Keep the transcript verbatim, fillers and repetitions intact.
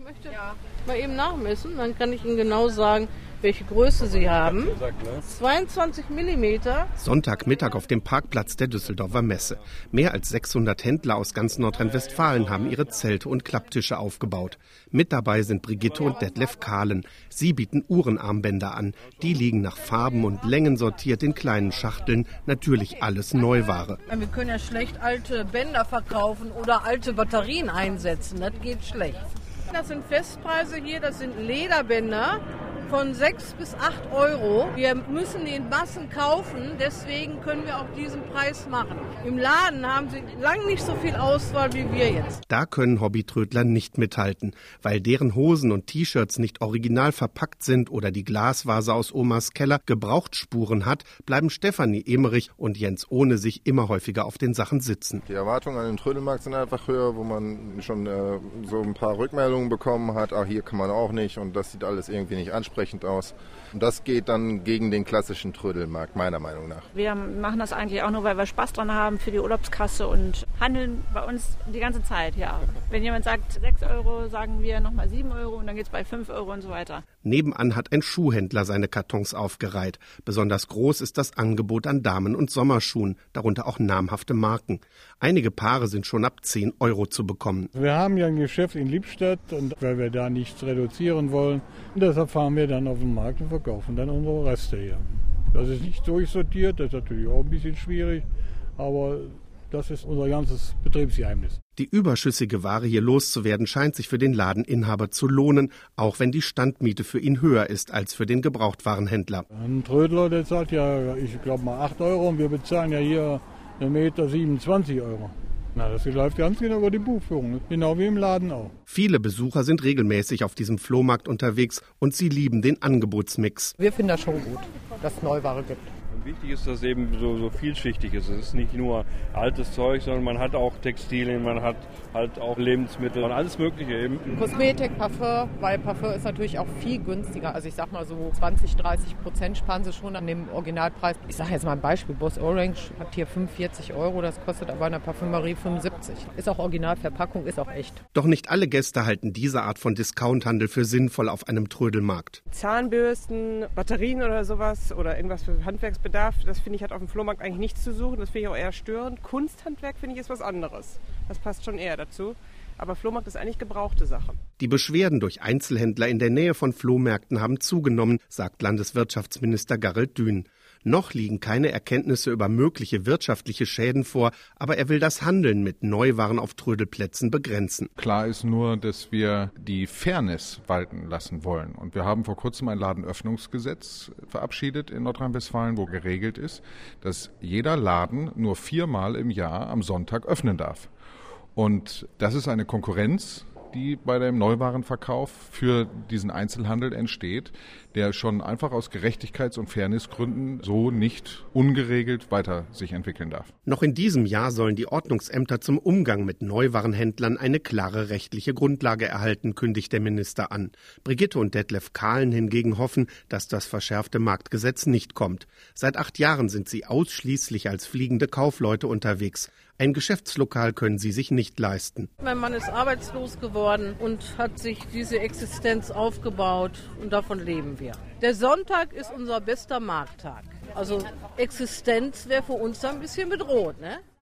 möchte mal eben nachmessen, dann kann ich Ihnen genau sagen, welche Größe Sie haben. zweiundzwanzig Millimeter. Sonntagmittag auf dem Parkplatz der Düsseldorfer Messe. Mehr als sechshundert Händler aus ganz Nordrhein-Westfalen haben ihre Zelte und Klapptische aufgebaut. Mit dabei sind Brigitte und Detlef Kahlen. Sie bieten Uhrenarmbänder an. Die liegen nach Farben und Längen sortiert in kleinen Schachteln. Natürlich alles Neuware. Wir können ja schlecht alte Bänder verkaufen oder alte Batterien einsetzen. Das geht schlecht. Das sind Festpreise hier, das sind Lederbänder von sechs bis acht Euro. Wir müssen die in Massen kaufen, deswegen können wir auch diesen Preis machen. Im Laden haben sie lange nicht so viel Auswahl wie wir jetzt. Da können Hobbytrödler nicht mithalten, weil deren Hosen und T-Shirts nicht original verpackt sind oder die Glasvase aus Omas Keller Gebrauchtsspuren hat, bleiben Stefanie Emerich und Jens Ohne sich immer häufiger auf den Sachen sitzen. Die Erwartungen an den Trödelmarkt sind einfach höher, wo man schon äh, so ein paar Rückmeldungen bekommen hat, ach, hier kann man auch nicht und das sieht alles irgendwie nicht ansprechend aus. Und das geht dann gegen den klassischen Trödelmarkt, meiner Meinung nach. Wir machen das eigentlich auch nur, weil wir Spaß dran haben für die Urlaubskasse und handeln bei uns die ganze Zeit, ja. Wenn jemand sagt sechs Euro, sagen wir nochmal sieben Euro und dann geht es bei fünf Euro und so weiter. Nebenan hat ein Schuhhändler seine Kartons aufgereiht. Besonders groß ist das Angebot an Damen- und Sommerschuhen, darunter auch namhafte Marken. Einige Paare sind schon ab zehn Euro zu bekommen. Wir haben ja ein Geschäft in Lippstadt und weil wir da nichts reduzieren wollen, und deshalb fahren wir dann auf den Markt und verkaufen dann unsere Reste hier. Das ist nicht durchsortiert, das ist natürlich auch ein bisschen schwierig, aber das ist unser ganzes Betriebsgeheimnis. Die überschüssige Ware hier loszuwerden scheint sich für den Ladeninhaber zu lohnen, auch wenn die Standmiete für ihn höher ist als für den Gebrauchtwarenhändler. Ein Trödler, der zahlt ja, ich glaube mal acht Euro und wir bezahlen ja hier einen Meter siebenundzwanzig Euro. Na, das läuft ganz genau über die Buchführung, genau wie im Laden auch. Viele Besucher sind regelmäßig auf diesem Flohmarkt unterwegs und sie lieben den Angebotsmix. Wir finden das schon gut, dass es Neuware gibt. Wichtig ist, dass es eben so, so vielschichtig ist. Es ist nicht nur altes Zeug, sondern man hat auch Textilien, man hat halt auch Lebensmittel und alles Mögliche eben. Kosmetik, Parfum, weil Parfum ist natürlich auch viel günstiger. Also ich sag mal so zwanzig, dreißig Prozent sparen sie schon an dem Originalpreis. Ich sage jetzt mal ein Beispiel, Boss Orange hat hier fünfundvierzig Euro, das kostet aber in der Parfümerie fünfundsiebzig. Ist auch Originalverpackung, ist auch echt. Doch nicht alle Gäste halten diese Art von Discounthandel für sinnvoll auf einem Trödelmarkt. Zahnbürsten, Batterien oder sowas oder irgendwas für Handwerksbedarf. Das finde ich hat auf dem Flohmarkt eigentlich nichts zu suchen. Das finde ich auch eher störend. Kunsthandwerk finde ich ist was anderes. Das passt schon eher dazu. Aber Flohmarkt ist eigentlich gebrauchte Sache. Die Beschwerden durch Einzelhändler in der Nähe von Flohmärkten haben zugenommen, sagt Landeswirtschaftsminister Garrelt Dün. Noch liegen keine Erkenntnisse über mögliche wirtschaftliche Schäden vor, aber er will das Handeln mit Neuwaren auf Trödelplätzen begrenzen. Klar ist nur, dass wir die Fairness walten lassen wollen. Und wir haben vor kurzem ein Ladenöffnungsgesetz verabschiedet in Nordrhein-Westfalen, wo geregelt ist, dass jeder Laden nur viermal im Jahr am Sonntag öffnen darf. Und das ist eine Konkurrenz, die bei dem Neuwarenverkauf für diesen Einzelhandel entsteht, der schon einfach aus Gerechtigkeits- und Fairnessgründen so nicht ungeregelt weiter sich entwickeln darf. Noch in diesem Jahr sollen die Ordnungsämter zum Umgang mit Neuwarenhändlern eine klare rechtliche Grundlage erhalten, kündigt der Minister an. Brigitte und Detlef Kahlen hingegen hoffen, dass das verschärfte Marktgesetz nicht kommt. Seit acht Jahren sind sie ausschließlich als fliegende Kaufleute unterwegs. Ein Geschäftslokal können sie sich nicht leisten. Mein Mann ist arbeitslos geworden und hat sich diese Existenz aufgebaut und davon leben wir. Der Sonntag ist unser bester Markttag. Also Existenz wäre für uns ein bisschen bedroht, ne?